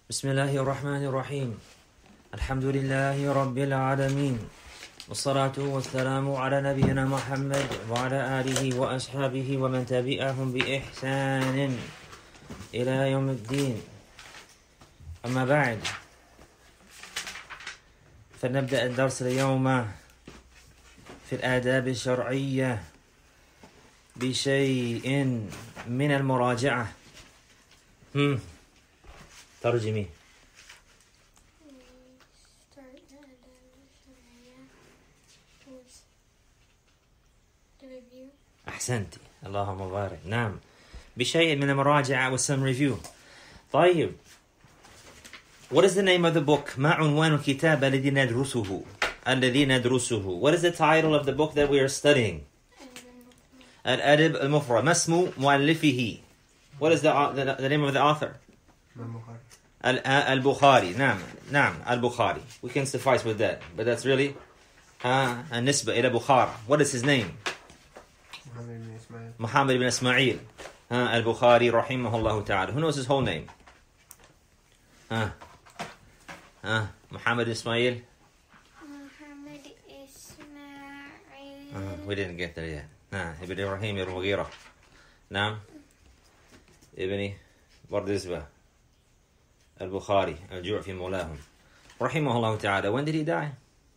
بسم الله الرحمن الرحيم الحمد لله رب العالمين والصلاة والسلام على نبينا محمد وعلى آله وأصحابه ومن تبعهم بإحسان إلى يوم الدين. أما بعد، فنبدأ الدرس اليوم في الآداب الشرعية بشيء من المراجعة. ترجمي. أحسنتي، اللهم بارك. نعم، بشيء من المراجعة with some review. طيب. What is the name of the book? ما عنوان الكتاب الذي ندرسه? What is the title of the book that we are studying? الأدب المفرد. ما اسم مؤلفه? What is the name of the author? Al-Bukhari. نعم Al-Bukhari. We can suffice with that, but that's really النسبة إلى Bukhara. What is his name? Muhammad ibn Ismail Al-Bukhari rahimahullah ta'ala. Who knows his whole name? Muhammad Ismail. We didn't get there yet. Ibn Ibrahim al-Mughira. نعم ابن بردزبة Al-Bukhari Al-Ju'fi Mawlahum rahimahullah ta'ala. When did he die?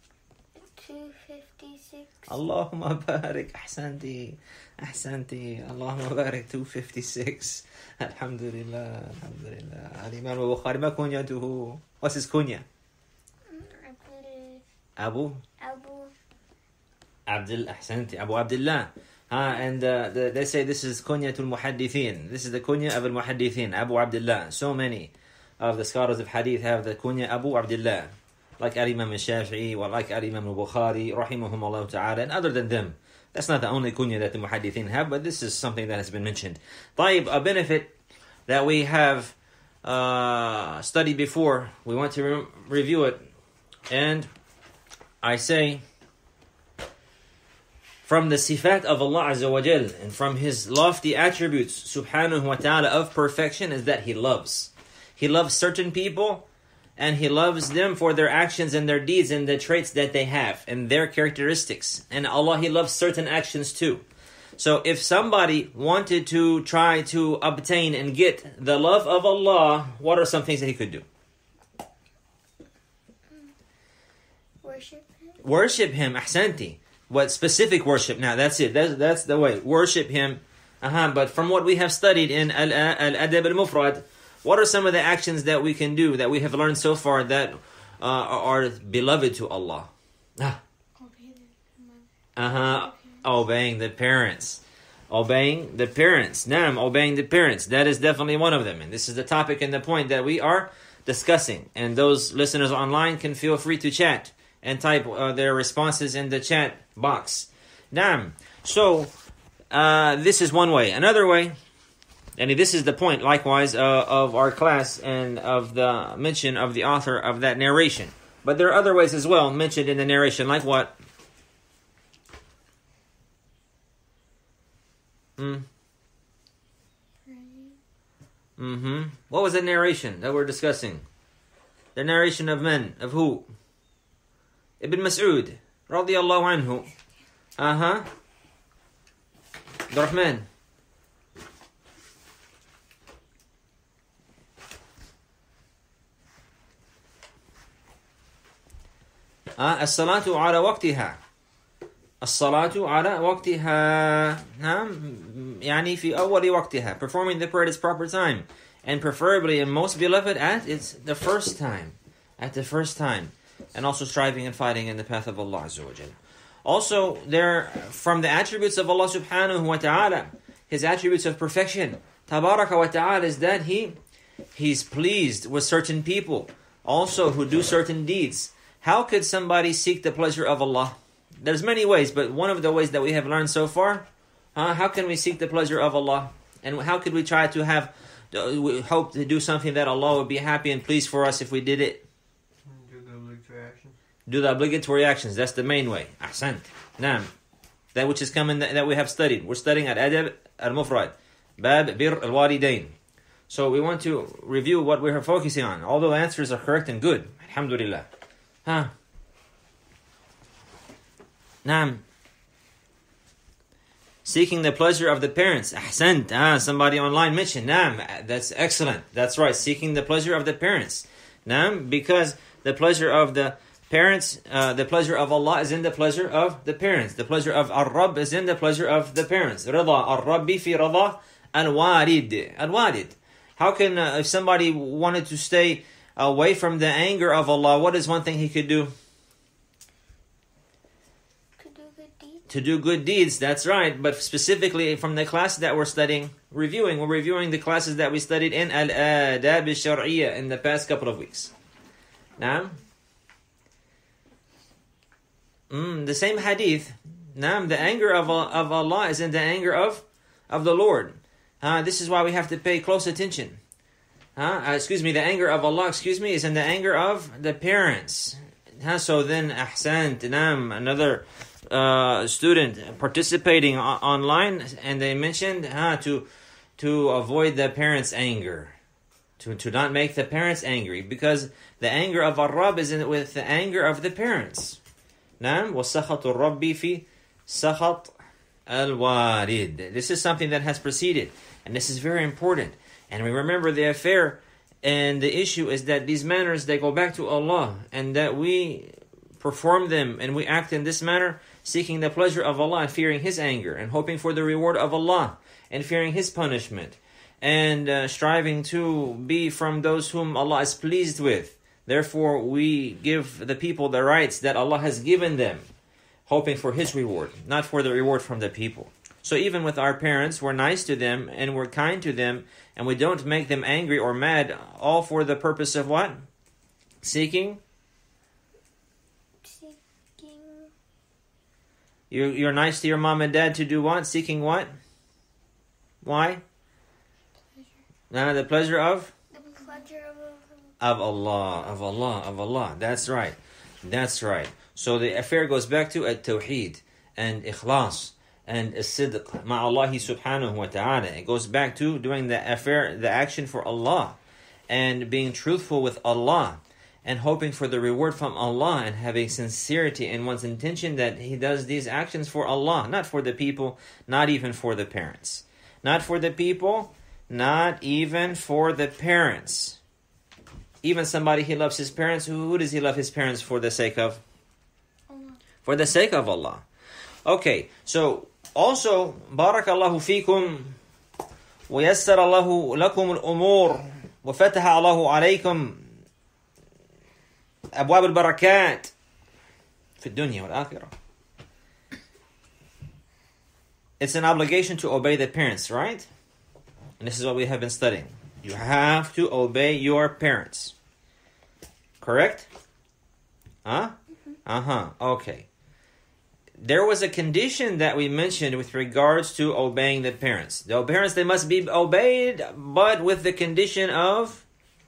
256. Allahumma barik. Ahsanti. Allahumma barik. 256. Alhamdulillah. Al-Imam al-Bukhari. Ma kunyatuhu? What's his kunya? Abu Ahsanti. Abu Abdullah. And they say this is kunyatul muhaddithin. This is the kunya of al-muhaddithin, Abu Abdullah. So many of the scholars of hadith have the kunya Abu Abdullah, like Al-Imam al-Shafi'i or like Al-Imam al-Bukhari rahimahumullah ta'ala. And other than them, that's not the only kunya that the muhaddithin have, but this is something that has been mentioned. طيب, a benefit that we have studied before, we want to review it. And I say, from the sifat of Allah Azza wa Jal and from His lofty attributes subhanahu wa ta'ala of perfection is that He loves. He loves certain people, and He loves them for their actions and their deeds and the traits that they have and their characteristics. And Allah, He loves certain actions too. So if somebody wanted to try to obtain and get the love of Allah, what are some things that he could do? Worship Him. Ahsanti. What specific worship? Now that's it. That's the way. Worship Him. But from what we have studied in Al-Adab al-Mufrad, what are some of the actions that we can do that we have learned so far that are beloved to Allah? Obeying the parents. Obeying the parents. Obeying the parents. That is definitely one of them. And this is the topic and the point that we are discussing. And those listeners online can feel free to chat and type their responses in the chat box. So, this is one way. Another way, and this is the point, likewise, of our class and of the mention of the author of that narration. But there are other ways as well mentioned in the narration, like what? What was the narration that we're discussing? The narration of men, of who? Ibn Mas'ud, radiyallahu anhu. Abdurrahman. الصلاة على وقتها. الصلاة على وقتها. يعني في أول وقتها. Performing the prayer at its proper time. And preferably and most beloved at the first time. At the first time. And also striving and fighting in the path of Allah Azza wa Jal. Also, there from the attributes of Allah subhanahu wa ta'ala, His attributes of perfection, tabaraka wa ta'ala, is that He's pleased with certain people, also who do certain deeds. How could somebody seek the pleasure of Allah? There's many ways, but one of the ways that we have learned so far, how can we seek the pleasure of Allah? And how could we try to hope to do something that Allah would be happy and pleased for us if we did it? Do the obligatory actions. That's the main way. Ahsant. Naam. That which is coming that we have studied. We're studying Al-Adab al-Mufrad. Bab Bir al-Walidain. So we want to review what we're focusing on. All the answers are correct and good. Alhamdulillah. Naam. Seeking the pleasure of the parents. Ahsant. Somebody online mentioned. Naam. That's excellent. That's right. Seeking the pleasure of the parents. Naam. Because the pleasure of the parents, the pleasure of Allah is in the pleasure of the parents. The pleasure of Ar-Rabb is in the pleasure of the parents. Rida Ar-Rabbi fi rida al-Walid. Al-Walid. How can, if somebody wanted to stay away from the anger of Allah, what is one thing he could do? To do good deeds, that's right. But specifically from the class that we're studying, we're reviewing the classes that we studied in Al-Adab al-Shar'iyya in the past couple of weeks. Now, the same hadith. Now, the anger of Allah is in the anger of the Lord. This is why we have to pay close attention. The anger of Allah, is in the anger of the parents. So then, ahsant, another student participating online, and they mentioned to avoid the parents' anger, to not make the parents angry, because the anger of Ar-Rabb is with the anger of the parents. Naam, وَسَخَطُ الرَّبِّ فِي سَخَطْ الْوَالِدِ. This is something that has preceded, and this is very important. And we remember the affair, and the issue is that these manners, they go back to Allah, and that we perform them and we act in this manner, seeking the pleasure of Allah and fearing His anger, and hoping for the reward of Allah and fearing His punishment, and striving to be from those whom Allah is pleased with. Therefore, we give the people the rights that Allah has given them, hoping for His reward, not for the reward from the people. So even with our parents, we're nice to them and we're kind to them, and we don't make them angry or mad, all for the purpose of what? Seeking? You're nice to your mom and dad to do what? Seeking what? Why? The pleasure of? The pleasure of Allah. That's right. So the affair goes back to at-tawheed and ikhlas and as-sidq ma'Allah subhanahu wa ta'ala. It goes back to doing the affair, the action for Allah, and being truthful with Allah, and hoping for the reward from Allah, and having sincerity in one's intention that he does these actions for Allah, not for the people, not even for the parents. Not for the people, not even for the parents. Even somebody, he loves his parents. Who does he love his parents for the sake of? Allah. For the sake of Allah. Okay, so also, Barakallahu fikum, ويسر الله لكم الأمور وفتح الله عليكم أبواب البركات في الدنيا والآخرة. It's an obligation to obey the parents, right? And this is what we have been studying. You have to obey your parents. Correct? Okay. There was a condition that we mentioned with regards to obeying the parents. The parents, they must be obeyed, but with the condition of...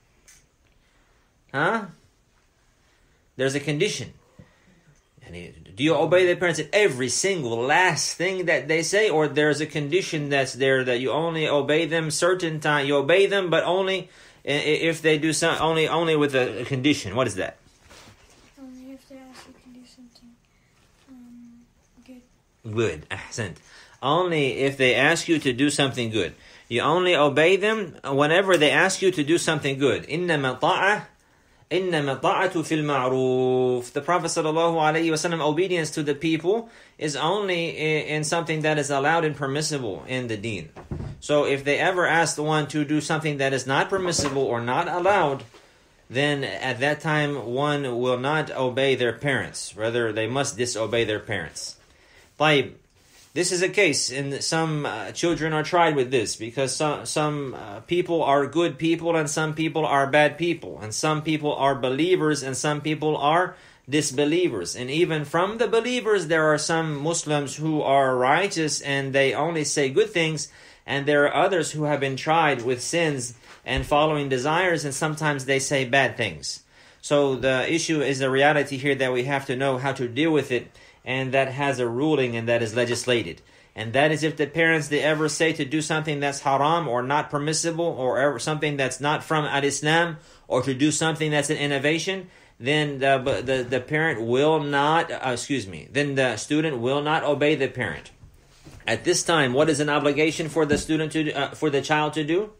There's a condition. Do you obey the parents in every single last thing that they say, or there's a condition that's there that you only obey them certain time? You obey them, but only if they do something. Only with a condition. What is that? Only if they ask you to do something good. Good. Ahsant. Only if they ask you to do something good. You only obey them whenever they ask you to do something good. إنما طاعة فِي الْمَعْرُوفِ. The Prophet ﷺ, obedience to the people is only in something that is allowed and permissible in the deen. So if they ever ask one to do something that is not permissible or not allowed, then at that time one will not obey their parents. Rather, they must disobey their parents. طيب. This is a case, and some children are tried with this, because some people are good people and some people are bad people, and some people are believers and some people are disbelievers. And even from the believers, there are some Muslims who are righteous and they only say good things, and there are others who have been tried with sins and following desires, and sometimes they say bad things. So the issue is the reality here that we have to know how to deal with it, and that has a ruling and that is legislated. And that is if the parents, they ever say to do something that's haram or not permissible, or ever something that's not from al-Islam, or to do something that's an innovation, then the parent will not, then the student will not obey the parent. At this time, what is an obligation for the student for the child to do?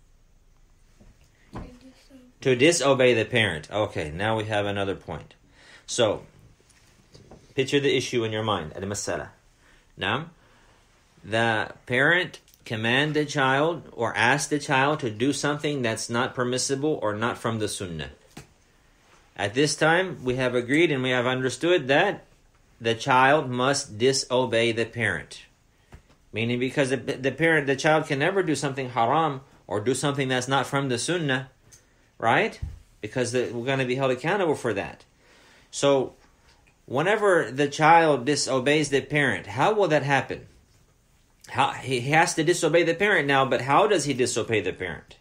To disobey the parent. Okay, now we have another point. So, picture the issue in your mind. Al-masala. Now, the parent command the child or ask the child to do something that's not permissible or not from the sunnah. At this time, we have agreed and we have understood that the child must disobey the parent. Meaning because the child can never do something haram or do something that's not from the sunnah, right? Because we're going to be held accountable for that. So, whenever the child disobeys the parent, how will that happen? He has to disobey the parent now, but how does he disobey the parent?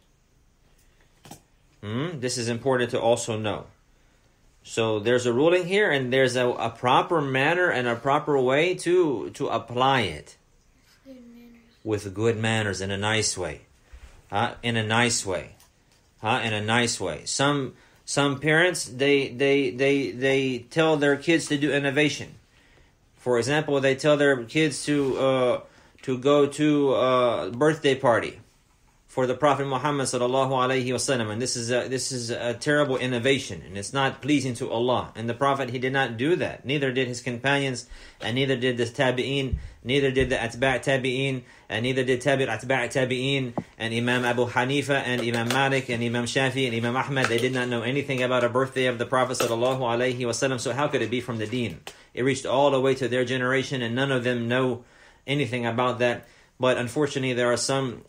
This is important to also know. So there's a ruling here, and there's a proper manner and a proper way to apply it. With good manners, in a nice way. In a nice way. In a nice way. Some parents, they tell their kids to do innovation. For example, they tell their kids to go to a birthday party for the Prophet Muhammad sallallahu alaihi wasallam, and this is a terrible innovation, and it's not pleasing to Allah. And the Prophet, he did not do that. Neither did his companions, and neither did the tabi'in, neither did the atba' tabi'in, and neither did atba' tabi'in, and Imam Abu Hanifa, and Imam Malik, and Imam Shafi, and Imam Ahmad. They did not know anything about a birthday of the Prophet sallallahu alaihi wasallam. So how could it be from the deen? It reached all the way to their generation, and none of them know anything about that. But unfortunately, there are some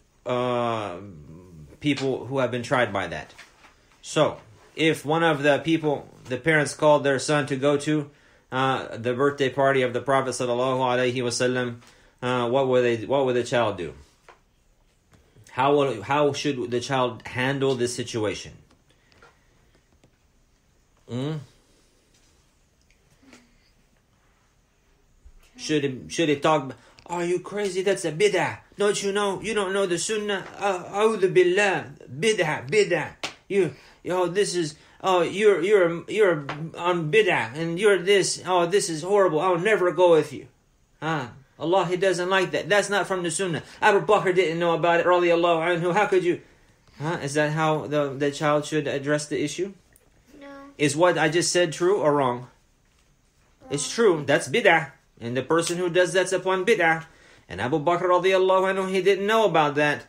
people who have been tried by that. So, if one of the parents called their son to go to the birthday party of the Prophet sallallahu alaihi wasallam, what would the child do? How should the child handle this situation? Should it talk? Are you crazy? That's a bid'ah. Don't you know? You don't know the sunnah. A'udhu billah. Bid'ah. This is. You're on bid'ah, and you're this. Oh, this is horrible. I'll never go with you. Allah, He doesn't like that. That's not from the sunnah. Abu Bakr didn't know about it. Radiallahu anhu. How could you? Is that how the child should address the issue? No. Is what I just said true or wrong? It's true. That's bid'ah. And the person who does that's upon bid'ah. And Abu Bakr radiallahu anhu, he didn't know about that.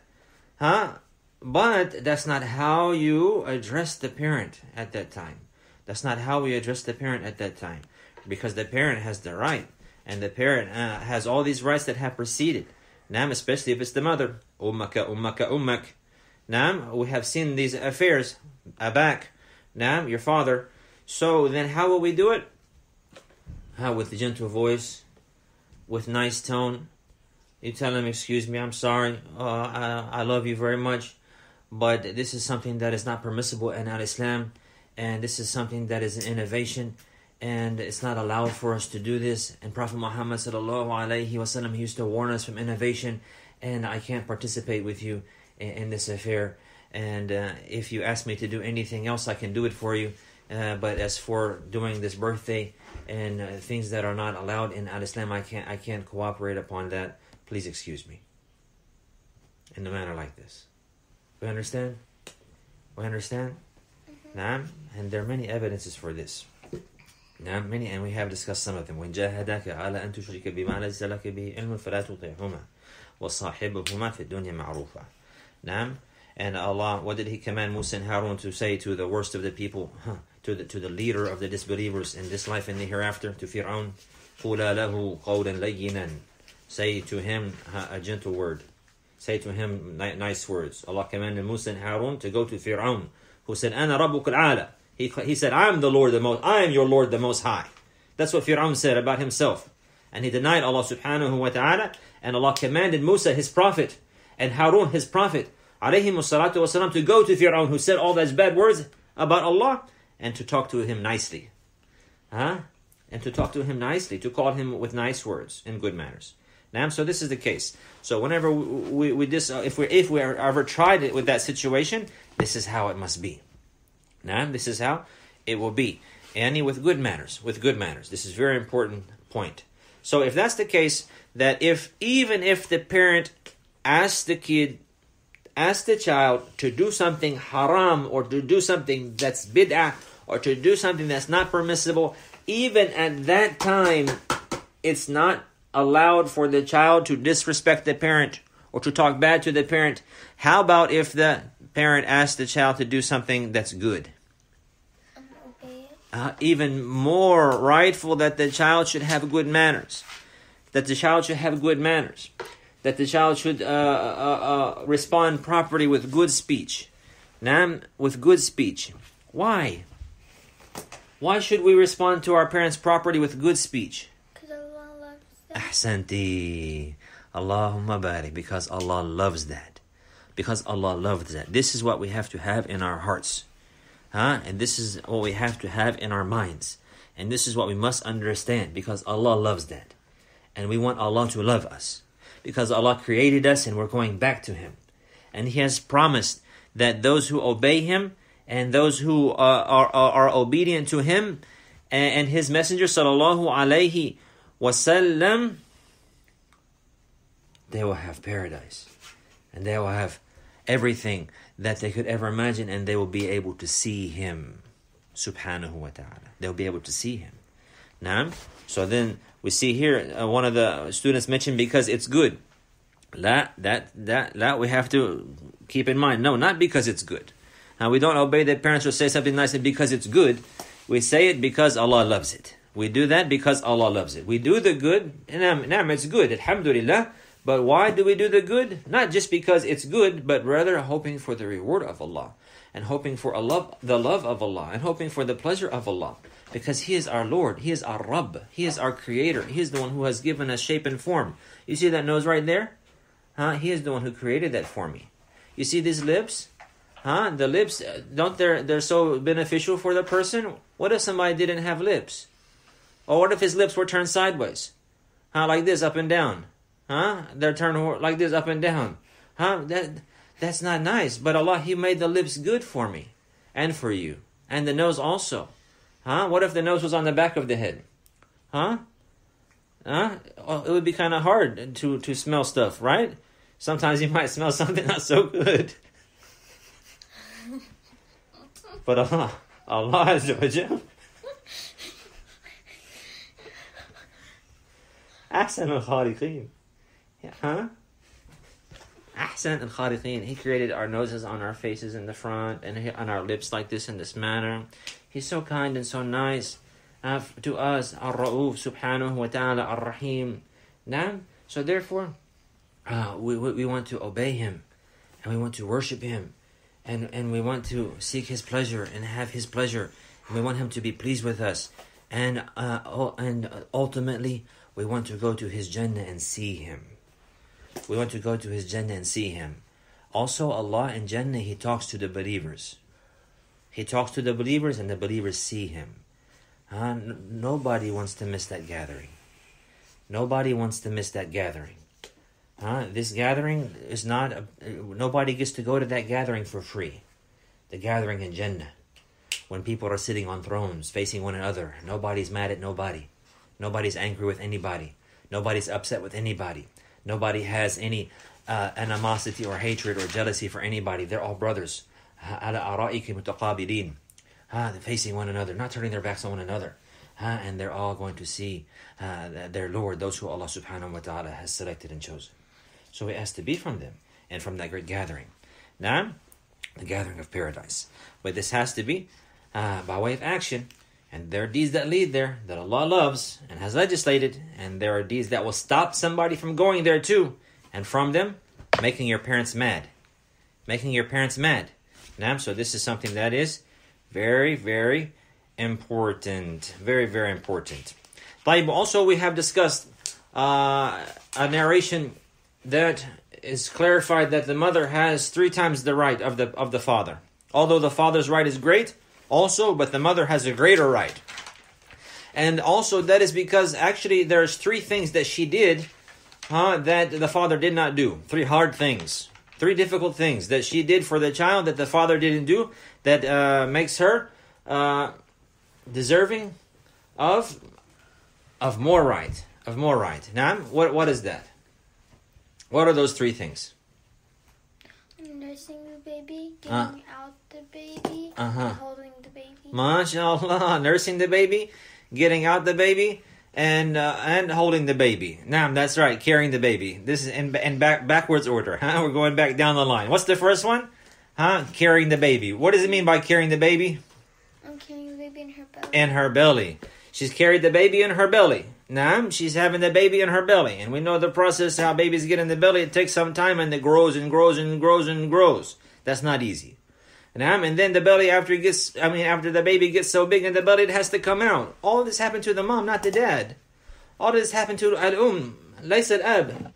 But that's not how you address the parent at that time. That's not how we address the parent at that time. Because the parent has the right. And the parent has all these rights that have preceded. Naam, especially if it's the mother. Ummak. Naam, we have seen these affairs. Abak. Naam, your father. So then how will we do it? With a gentle voice, with nice tone. You tell him, excuse me, I'm sorry, I love you very much, but this is something that is not permissible in Islam, and this is something that is an innovation, and it's not allowed for us to do this. And Prophet Muhammad sallallahu alaihi wasallam, he used to warn us from innovation, and I can't participate with you in this affair. And if you ask me to do anything else, I can do it for you. But as for doing this birthday and things that are not allowed in Al-Islam, I can't cooperate upon that. Please excuse me. In a manner like this. We understand? We understand? Naam? And there are many evidences for this. Naam, many, and we have discussed some of them. وَإِنْ جَاهَدَاكَ عَلَى أَن تُشْرِكَ بِمَا لَيْسَ لَكَ بِهِ عِلْمٌ فَلَا تُطِعْهُمَا وَصَاحِبْهُمَا فِي الدُّنْيا مَعْرُوفًا. Naam? And Allah, what did He command Musa and Harun to say to the worst of the people, to the leader of the disbelievers in this life and the hereafter, to Fir'aun? قُولَا لَهُ قَوْلًا لَيِّنًا. Say to him a gentle word. Say to him nice words. Allah commanded Musa and Harun to go to Fir'aun, who said, أَنَا رَبُّكَ الْعَالَى. He said, I am your Lord the Most High. That's what Fir'aun said about himself. And he denied Allah subhanahu wa ta'ala. And Allah commanded Musa, his prophet, and Harun, his prophet, alayhimu salatu wasalam, to go to Fir'aun, who said all those bad words about Allah, and to talk to him nicely. And to talk to him nicely, to call him with nice words and good manners. So this is the case. So whenever if we are ever tried it with that situation, this is how it must be. This is how it will be. And with good manners. This is a very important point. So if that's the case, that even if the parent asks the child to do something haram, or to do something that's bid'ah, or to do something that's not permissible, even at that time, it's not allowed for the child to disrespect the parent or to talk bad to the parent. How about if the parent asks the child to do something that's good? Even more rightful that the child should have good manners. That the child should respond properly with good speech. Why? Why should we respond to our parents properly with good speech? Because Allah loves that. Ahsanti. Allahumma barik. Because Allah loves that. This is what we have to have in our hearts. And this is what we have to have in our minds. And this is what we must understand, because Allah loves that. And we want Allah to love us, because Allah created us and we're going back to Him. And He has promised that those who obey Him and those who are obedient to Him and His Messenger sallallahu alaihi wasallam, they will have paradise. And they will have everything that they could ever imagine, and they will be able to see Him subhanahu wa ta'ala. They'll be able to see Him. So then we see here one of the students mentioned, because it's good. That we have to keep in mind. No, not because it's good. Now, we don't obey their parents or say something nice because it's good. We say it because Allah loves it. We do that because Allah loves it. We do the good, and it's good, alhamdulillah. But why do we do the good? Not just because it's good, but rather hoping for the reward of Allah, and hoping for the love of Allah, and hoping for the pleasure of Allah. Because He is our Lord, He is our Rabb, He is our Creator, He is the one who has given us shape and form. You see that nose right there? He is the one who created that for me. You see these lips? The lips, they're so beneficial for the person? What if somebody didn't have lips? Or what if his lips were turned sideways? Like this, up and down. They're turned like this, up and down. That's not nice. But Allah, He made the lips good for me and for you. And the nose also. What if the nose was on the back of the head? It would be kind of hard to smell stuff, right? Sometimes you might smell something not so good. But Allah Azza wa Jal, Ahsan al-Khaliqeen. Ahsan al-Khaliqeen. He created our noses on our faces in the front, and on our lips like this in this manner. He's so kind and so nice to us. Ar-Ra'uf subhanahu wa ta'ala, Ar-Rahim. So therefore, we want to obey Him, and we want to worship Him, and we want to seek His pleasure and have His pleasure, and we want Him to be pleased with us, and ultimately we want to go to His Jannah and see Him. We want to go to His Jannah and see Him. Also, Allah in Jannah, He talks to the believers. He talks to the believers, and the believers see Him. Nobody wants to miss that gathering. Nobody wants to miss that gathering. This gathering is not... nobody gets to go to that gathering for free. The gathering in Jannah, when people are sitting on thrones, facing one another. Nobody's mad at nobody. Nobody's angry with anybody. Nobody's upset with anybody. Nobody has any animosity or hatred or jealousy for anybody. They're all brothers. They're facing one another, not turning their backs on one another. And they're all going to see their Lord, those who Allah subhanahu wa ta'ala has selected and chosen. So we ask to be from them and from that great gathering. Now, the gathering of paradise. But this has to be by way of action. And there are deeds that lead there that Allah loves and has legislated. And there are deeds that will stop somebody from going there too. And from them, making your parents mad. Making your parents mad. Now, so this is something that is very, very important. Very, very important. Also, we have discussed a narration that is clarified that the mother has 3 times the right of the father. Although the father's right is great, also, but the mother has a greater right. And also that is because actually there's 3 things that she did that the father did not do. 3 hard things. 3 difficult things that she did for the child that the father didn't do, that makes her deserving of more right. Of more right. Now, what is that? What are those 3 things? Nursing the baby, getting out the baby, and holding the baby. MashaAllah. Nursing the baby, getting out the baby, and holding the baby. Now, that's right, carrying the baby. This is in backwards order. We're going back down the line. What's the first one? Carrying the baby. What does it mean by carrying the baby? I'm carrying the baby in her belly. In her belly. She's carried the baby in her belly. Now, she's having the baby in her belly. And we know the process, how babies get in the belly. It takes some time and it grows and grows and grows and grows. That's not easy. Now, and then the belly, after the baby gets so big in the belly, it has to come out. All this happened to the mom, not the dad. All this happened to al-um. ليس الأب.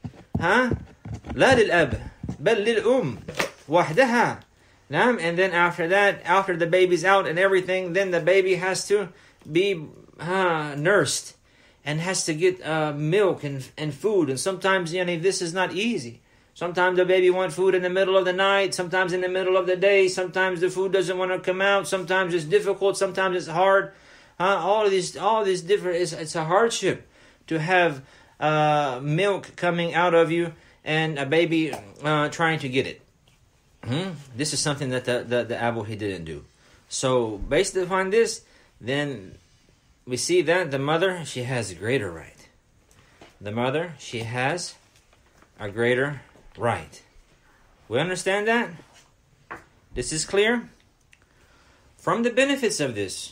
لا للأب. بل للأم. وحدها. Now, and then after that, after the baby's out and everything, then the baby has to be nursed. And has to get milk and food. And sometimes, this is not easy. Sometimes the baby wants food in the middle of the night. Sometimes in the middle of the day. Sometimes the food doesn't want to come out. Sometimes it's difficult. Sometimes it's hard. All these different. It's a hardship to have milk coming out of you and a baby trying to get it. This is something that the Abu he didn't do. So based upon this, then we see that the mother, she has a greater right. The mother, she has a greater right. We understand that? This is clear? From the benefits of this,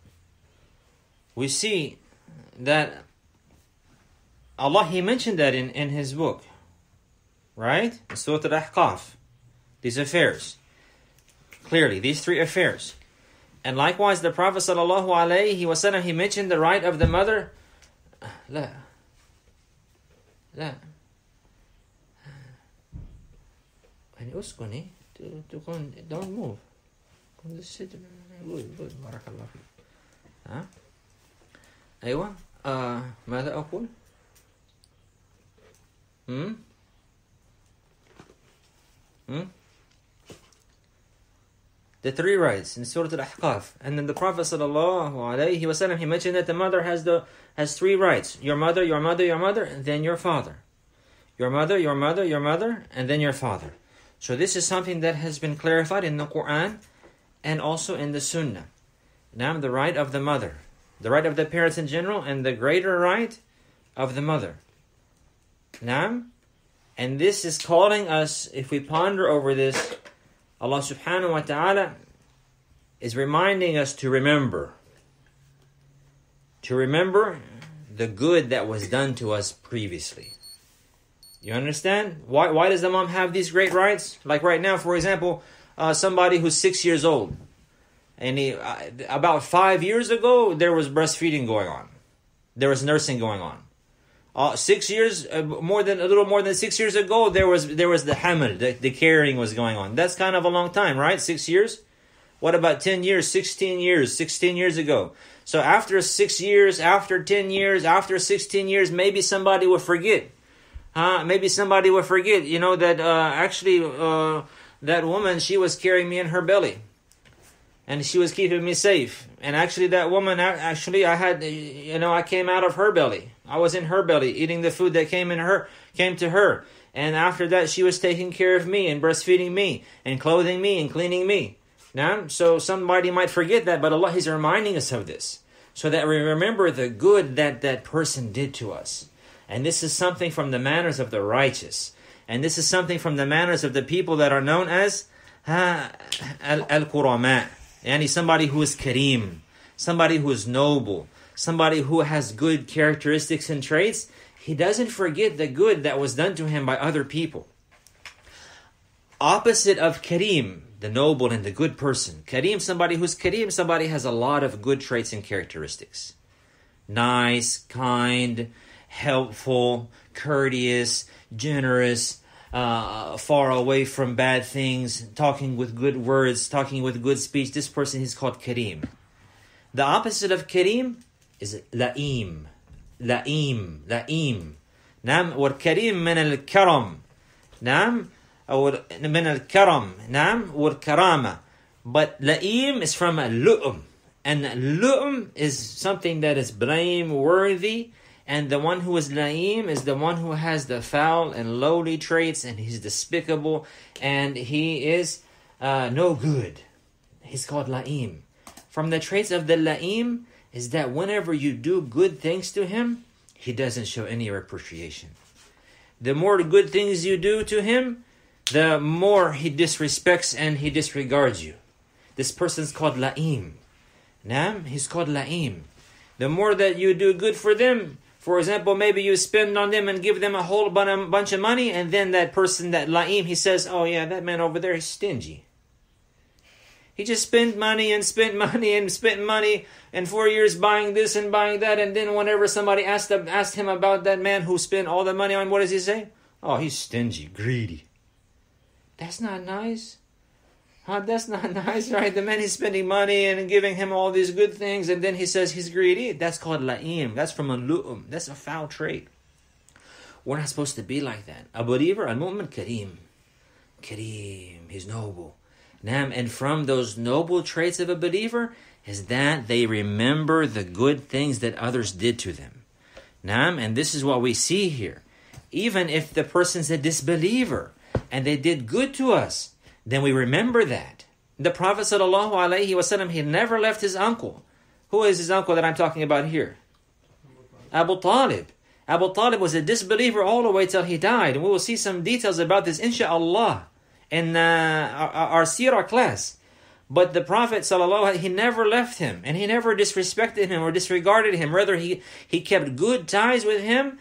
we see that Allah, He mentioned that in His book. Right? In Surah Al-Ahqaf. These affairs. Clearly, these 3 affairs. And likewise, the Prophet ﷺ, he mentioned the right of the mother. لا. اسكني. Don't move. Just sit. Good. بارك الله فيك. أيوة. ماذا أقول؟ The 3 rights in Surah Al-Ahqaf. And then the Prophet ﷺ, he mentioned that the mother has 3 rights. Your mother, and then your father. Your mother, and then your father. So this is something that has been clarified in the Quran and also in the Sunnah. Now, the right of the mother, the right of the parents in general, and the greater right of the mother. Now, and this is calling us, if we ponder over this, Allah subhanahu wa ta'ala is reminding us to remember the good that was done to us previously. You understand? Why does the mom have these great rights? Like right now, for example, somebody who's 6 years old, and about 5 years ago, there was breastfeeding going on. There was nursing going on. 6 years, a little more than 6 years ago, there was the haml, the carrying was going on. That's kind of a long time, right? 6 years. What about 10 years, 16 years, 16 years ago? So after 6 years, after 10 years, after 16 years, maybe somebody will forget. Maybe somebody will forget, that actually that woman, she was carrying me in her belly. And she was keeping me safe. And actually that woman, I came out of her belly. I was in her belly, eating the food that came to her. And after that, she was taking care of me and breastfeeding me and clothing me and cleaning me. Now, so somebody might forget that, but Allah is reminding us of this, so that we remember the good that person did to us. And this is something from the manners of the righteous. And this is something from the manners of the people that are known as al-Qurama. Yani somebody who is kareem, somebody who is noble, somebody who has good characteristics and traits. He doesn't forget the good that was done to him by other people. Opposite of kareem, the noble and the good person. Kareem, somebody who's kareem, somebody has a lot of good traits and characteristics. Nice, kind, helpful, courteous, generous, far away from bad things, talking with good words, talking with good speech. This person is called kareem. The opposite of kareem is la'im. La'im. نعم. والكريم من الكرم. نعم. أو من الكرم. نعم. والكرامة. But la'im is from lu'um. And lu'um is something that is blameworthy. And the one who is la'im is the one who has the foul and lowly traits, and he's despicable, and he is no good. He's called la'im. From the traits of the la'im is that whenever you do good things to him, he doesn't show any appreciation. The more good things you do to him, the more he disrespects and he disregards you. This person's called la'im. Naam, he's called la'im. The more that you do good for them, for example, maybe you spend on them and give them a whole bunch of money, and then that person, that la'im, he says, oh yeah, that man over there is stingy. He just spent money and spent money and spent money, and 4 years buying this and buying that, and then whenever somebody asked him about that man who spent all the money on, what does he say? Oh, he's stingy, greedy. That's not nice. That's not nice, right? The man is spending money and giving him all these good things, and then he says he's greedy. That's called la'im. That's from a lu'um. That's a foul trait. We're not supposed to be like that. A believer, al-mu'min, kareem. Kareem, he's noble. And from those noble traits of a believer is that they remember the good things that others did to them. And this is what we see here. Even if the person's a disbeliever and they did good to us, then we remember that. The Prophet ﷺ, he never left his uncle. Who is his uncle that I'm talking about here? Abu Talib. Abu Talib was a disbeliever all the way till he died. And we will see some details about this, insha'Allah, in our seerah class. But the Prophet ﷺ, he never left him, and he never disrespected him or disregarded him. Rather, he kept good ties with him,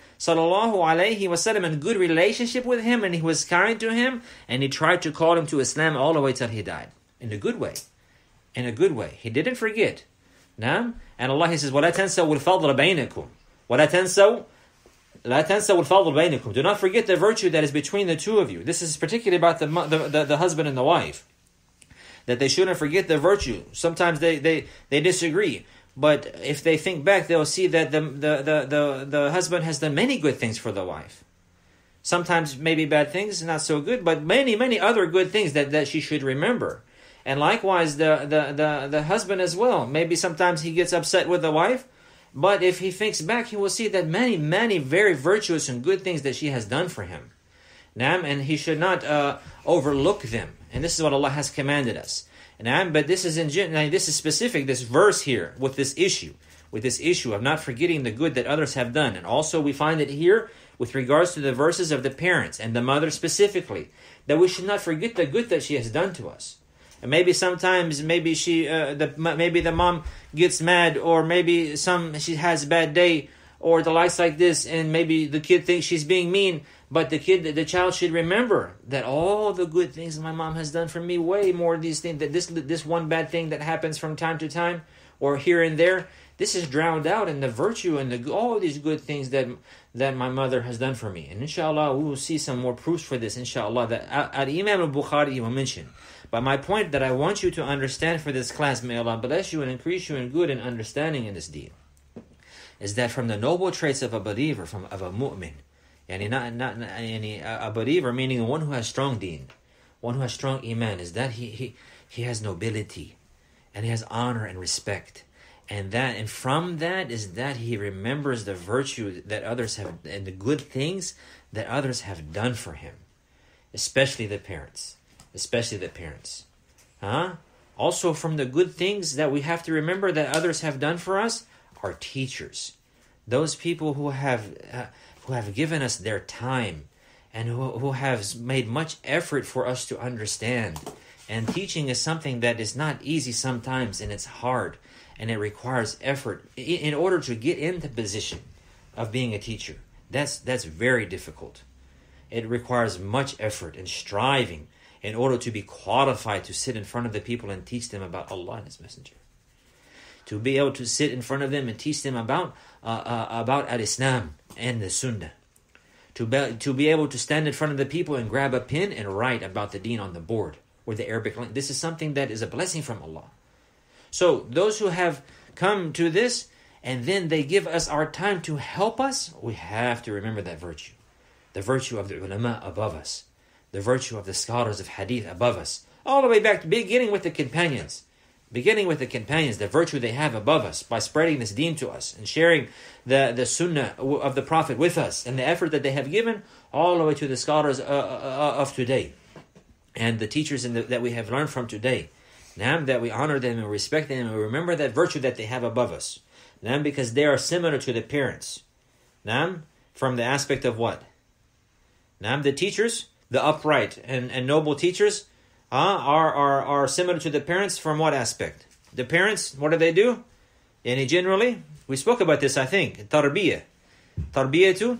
ﷺ, and good relationship with him, and he was kind to him, and he tried to call him to Islam all the way till he died. In a good way. In a good way. He didn't forget. And Allah, he says, وَلَا تَنْسَوْا الْفَضْلَ بَيْنَكُمْ وَلَا تَنْسَوْا لَا تَنْسَوْا الْفَضْلَ بَيْنَكُمْ. Do not forget the virtue that is between the two of you. This is particularly about the husband and the wife. That they shouldn't forget the virtue. Sometimes they disagree. But if they think back, they'll see that the husband has done many good things for the wife. Sometimes maybe bad things, not so good, but many other good things that she should remember. And likewise, the husband as well. Maybe sometimes he gets upset with the wife, but if he thinks back, he will see that many very virtuous and good things that she has done for him. And he should not overlook them. And this is what Allah has commanded us. But this is specific, this verse here, with this issue of not forgetting the good that others have done. And also we find it here with regards to the verses of the parents and the mother specifically, that we should not forget the good that she has done to us. And maybe sometimes, maybe the mom gets mad, or maybe she has a bad day, or the likes like this, and maybe the kid thinks she's being mean. But the child should remember that all the good things my mom has done for me, way more of these things, that this one bad thing that happens from time to time, or here and there, this is drowned out in the virtue and all these good things that my mother has done for me. And inshallah, we will see some more proofs for this, inshallah, that Imam al-Bukhari will mention. But my point that I want you to understand for this class, may Allah bless you and increase you in good and understanding in this deen, is that from the noble traits of a believer, of a mu'min, a believer, meaning one who has strong deen, one who has strong iman, is that he has nobility, and he has honor and respect, and from that is that he remembers the virtue that others have and the good things that others have done for him, especially the parents. Also, from the good things that we have to remember that others have done for us are teachers, those people who have given us their time, and who have made much effort for us to understand. And teaching is something that is not easy sometimes, and it's hard, and it requires effort in order to get in the position of being a teacher. That's very difficult. It requires much effort and striving in order to be qualified to sit in front of the people and teach them about Allah and His Messenger. To be able to sit in front of them and teach them about al-Islam and the Sunnah. To be able to stand in front of the people and grab a pen and write about the deen on the board or the Arabic language. This is something that is a blessing from Allah. So those who have come to this and then they give us our time to help us, we have to remember that virtue. The virtue of the ulama above us. The virtue of the scholars of hadith above us. All the way back, beginning with the companions. Beginning with the companions, the virtue they have above us by spreading this deen to us and sharing the sunnah of the Prophet with us and the effort that they have given all the way to the scholars of today and the teachers that we have learned from today. Now that we honor them and respect them and remember that virtue that they have above us. Now because they are similar to the parents. Now from the aspect of what? Now the teachers, the upright and noble teachers, are similar to the parents from what aspect? The parents, what do? And generally, we spoke about this, I think. Tarbiyah. Tarbiyatu,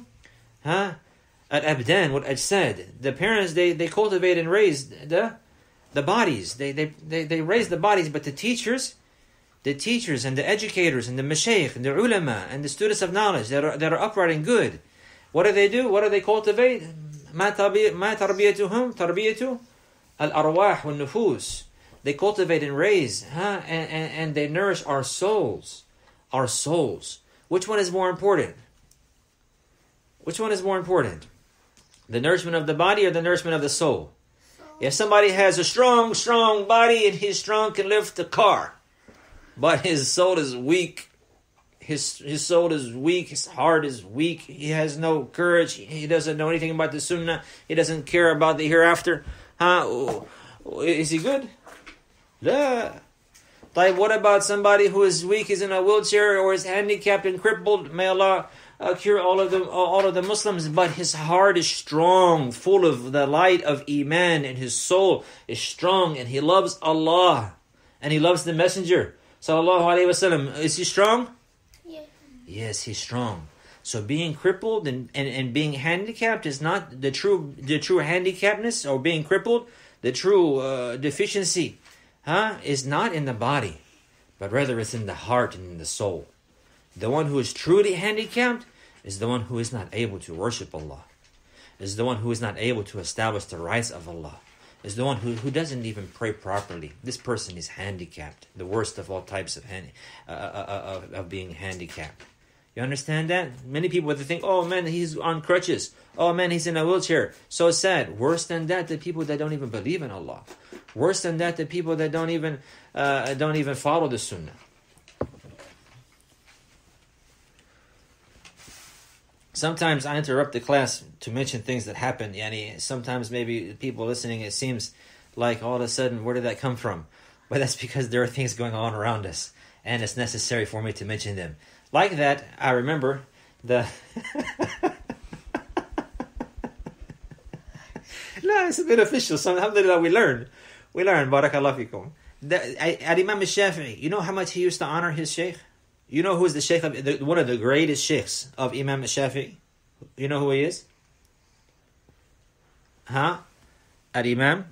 al-abdan, what I said. The parents, they cultivate and raise the bodies. They raise the bodies, but the teachers and the educators and the mashaykh and the ulama and the students of knowledge that are upright and good, what do? What do they cultivate? Ma tarbiyatuhum, tarbiyatu al-arwah wal-nufus. They cultivate and raise, and they nourish our souls. Our souls. Which one is more important? Which one is more important? The nourishment of the body or the nourishment of the soul? If somebody has a strong body and he's strong, can lift a car, but his soul is weak. His soul is weak. His heart is weak. He has no courage. He doesn't know anything about the sunnah. He doesn't care about the hereafter. Is he good? Yeah. Like, what about somebody who is weak, is in a wheelchair, or is handicapped and crippled? May Allah cure all of the Muslims. But his heart is strong, full of the light of Iman, and his soul is strong, and he loves Allah, and he loves the Messenger. Sallallahu Alaihi Wasallam. Is he strong? Yeah. Yes, he's strong. So being crippled and being handicapped is not the true handicapness, or being crippled, the true deficiency, is not in the body, but rather it's in the heart and in the soul. The one who is truly handicapped is the one who is not able to worship Allah, is the one who is not able to establish the rights of Allah, is the one who doesn't even pray properly. This person is handicapped, the worst of all types of being handicapped. You understand that? Many people would think, oh man, he's on crutches. Oh man, he's in a wheelchair. So sad. Worse than that, the people that don't even believe in Allah. Worse than that, the people that don't even follow the Sunnah. Sometimes I interrupt the class to mention things that happen. Yani, sometimes maybe people listening, it seems like all of a sudden, where did that come from? But that's because there are things going on around us, and it's necessary for me to mention them. Like that, I remember the... No, it's beneficial. So, alhamdulillah, we learn. Barakallah fikum. Imam al-Shafi'i, you know how much he used to honor his sheikh? You know who is the sheikh of one of the greatest sheikhs of Imam al-Shafi'i? You know who he is? Al-Imam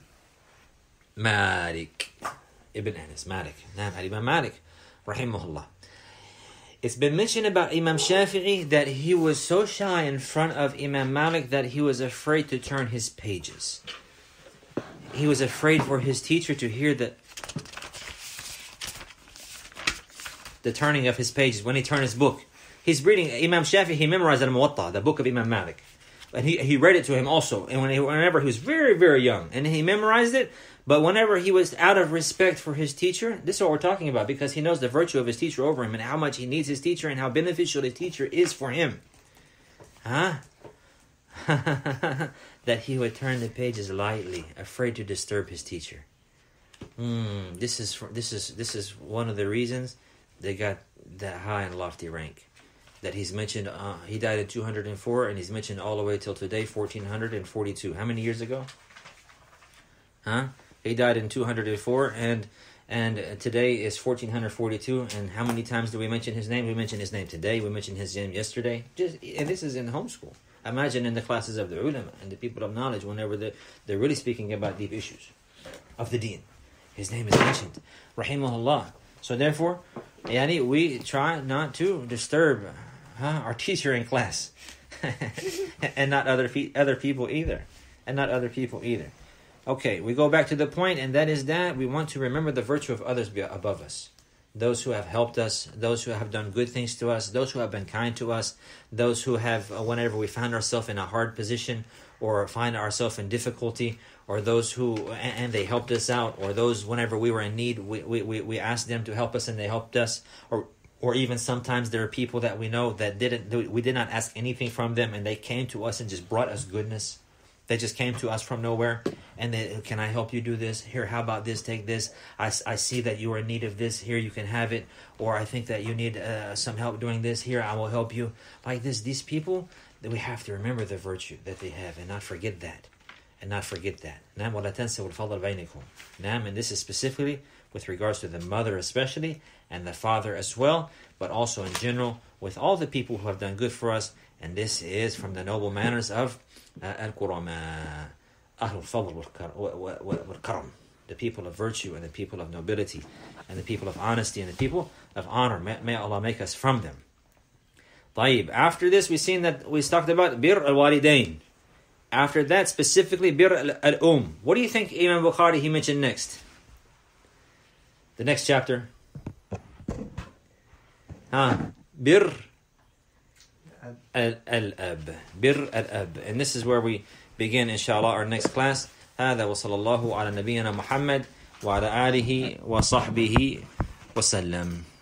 Malik Ibn Anas. Malik. Al-Imam Malik, rahimahullah. It's been mentioned about Imam Shafi'i that he was so shy in front of Imam Malik that he was afraid to turn his pages. He was afraid for his teacher to hear the turning of his pages when he turned his book. He's reading Imam Shafi'i, he memorized Al-Muwatta, the book of Imam Malik. And he read it to him also. And whenever he was very, very young, and he memorized it, but whenever he was out of respect for his teacher, this is what we're talking about, because he knows the virtue of his teacher over him and how much he needs his teacher and how beneficial his teacher is for him. That he would turn the pages lightly, afraid to disturb his teacher. This is one of the reasons they got that high and lofty rank. That he's mentioned, he died in 204, and he's mentioned all the way till today, 1442. How many years ago? He died in 204, and today is 1442. And how many times do we mention his name? We mentioned his name today. We mentioned his name yesterday. And this is in homeschool. Imagine in the classes of the ulama and the people of knowledge, whenever they're really speaking about deep issues of the deen. His name is mentioned, rahimahullah. So therefore, we try not to disturb our teacher in class, and not other people either, Okay, we go back to the point, and that is that we want to remember the virtue of others above us. those who have helped us, those who have done good things to us, those who have been kind to us, those who have, whenever we found ourselves in a hard position or find ourselves in difficulty, or those who, and they helped us out, or those whenever we were in need, we asked them to help us and they helped us, or even sometimes there are people that we know that we did not ask anything from them and they came to us and just brought us goodness. They just came to us from nowhere and they, can I help you do this? Here, how about this? Take this. I see that you are in need of this. Here, you can have it. Or I think that you need some help doing this. Here, I will help you. Like this, these people, that we have to remember the virtue that they have and not forget that. And not forget that. نعم ولا تنسوا الفضل بينكم. نعم, and this is specifically with regards to the mother especially and the father as well, but also in general with all the people who have done good for us. And this is from the noble manners of al-Qurama, أهل الفضل والكرم, the people of virtue and the people of nobility and the people of honesty and the people of honor. May Allah make us from them. طيب, after this we seen that we talked about bir al-walidain. After that, specifically bir al-um. What do you think Imam Bukhari he mentioned next? The next chapter. Bir al-ab. Bir al-ab. And this is where we begin, inshallah, our next class. هذا وصلى الله على نبينا محمد وعلى آله وصحبه وسلم.